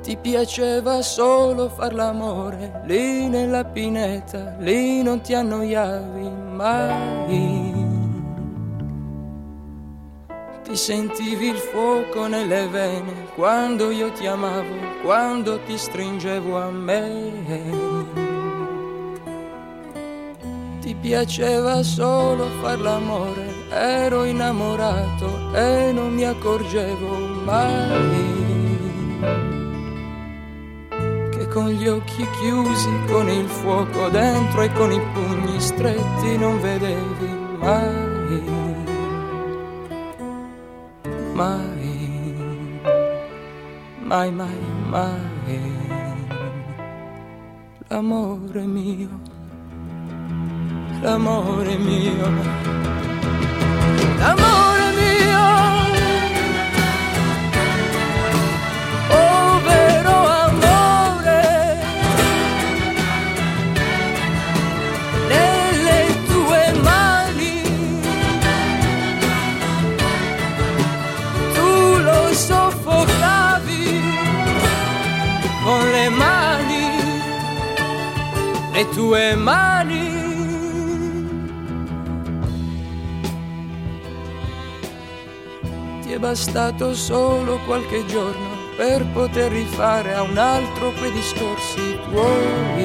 Ti piaceva solo far l'amore, lì nella pineta, lì non ti annoiavi mai. Ti sentivi il fuoco nelle vene, quando io ti amavo, quando ti stringevo a me. Ti piaceva solo far l'amore, ero innamorato e non mi accorgevo mai. Con gli occhi chiusi, con il fuoco dentro e con i pugni stretti non vedevi mai, mai, mai, mai, mai, l'amore mio, l'amore mio, l'amore mio, oh vero amore, nelle tue mani tu lo soffocavi con le mani, le tue mani. Ti è bastato solo qualche giorno per poter rifare a un altro quei discorsi tuoi.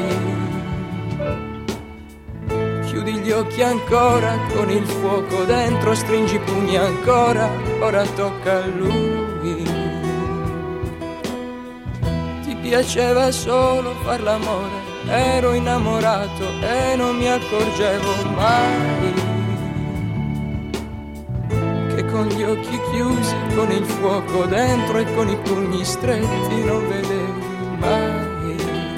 Chiudi gli occhi ancora con il fuoco dentro, stringi i pugni ancora, ora tocca a lui. Ti piaceva solo far l'amore, ero innamorato e non mi accorgevo mai che con gli occhi chiusi, con il fuoco dentro e con i pugni stretti non vedevi mai,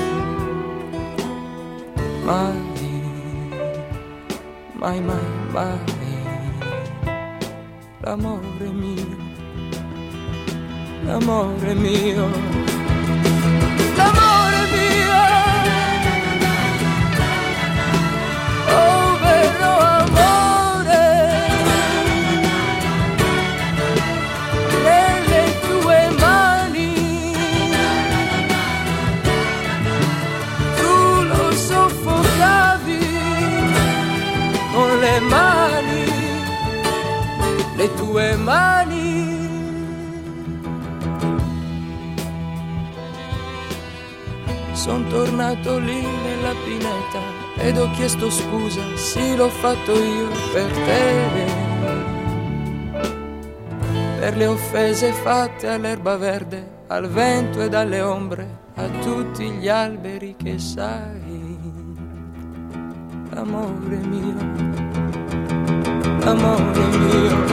mai, mai, mai, mai, l'amore mio, l'amore mio, l'amore mio, oh vero amore, nelle tue mani tu lo soffocavi con le mani, le tue mani. Son tornato lì nella pineta ed ho chiesto scusa, sì l'ho fatto io per te, per le offese fatte all'erba verde, al vento ed alle ombre, a tutti gli alberi che sai, l'amore mio, l'amore mio,